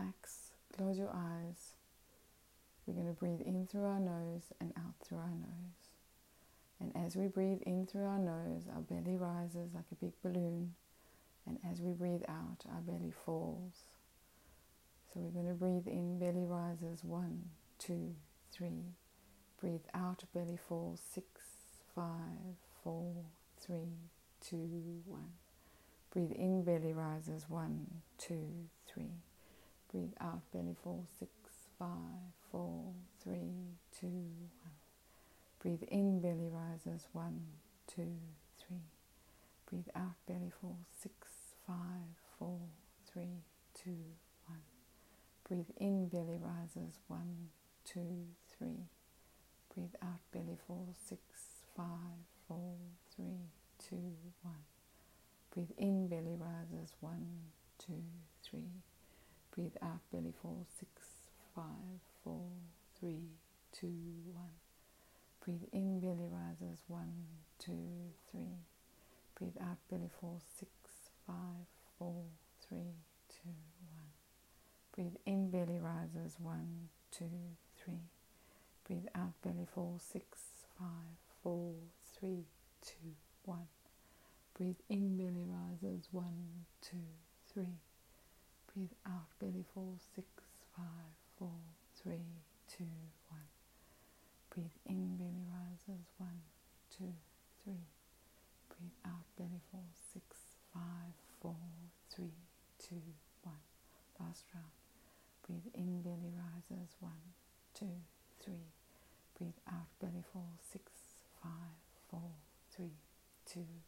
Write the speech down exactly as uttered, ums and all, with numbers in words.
relax, close your eyes. We're going to breathe in through our nose and out through our nose. And as we breathe in through our nose, our belly rises like a big balloon. And as we breathe out, our belly falls. So we're going to breathe in, belly rises, one, two, three. Breathe out, belly falls, six, five, four, three, two, one. Breathe in, belly rises, one, two, three. Breathe out, belly falls, six, five, four, three, two, one. Breathe in, belly rises, one, two, three. Breathe out, belly falls, six, five, four, three, two, one. Breathe in, belly rises, one, two, three. Breathe out, belly falls, six, five, four, three, two, one. Breathe in, belly rises, one, two, three. Breathe out, belly falls, six, five, four, three, two, one. Breathe in, belly rises, one, two, three. Breathe out, belly falls, six, five, four, three, two, one. Breathe in, belly rises, one, two, three. Breathe out, belly falls, six, five, four, three, two, one. Breathe in, belly rises, one, two, three. Breathe out, belly falls, six, five, four, three, two, one. Breathe in, belly rises, one, two, three. Breathe out, belly falls, six, five, four, three, two, one. Last round. Breathe in, belly rises, one, two, three. Breathe out, belly falls, six, five, four, three, two,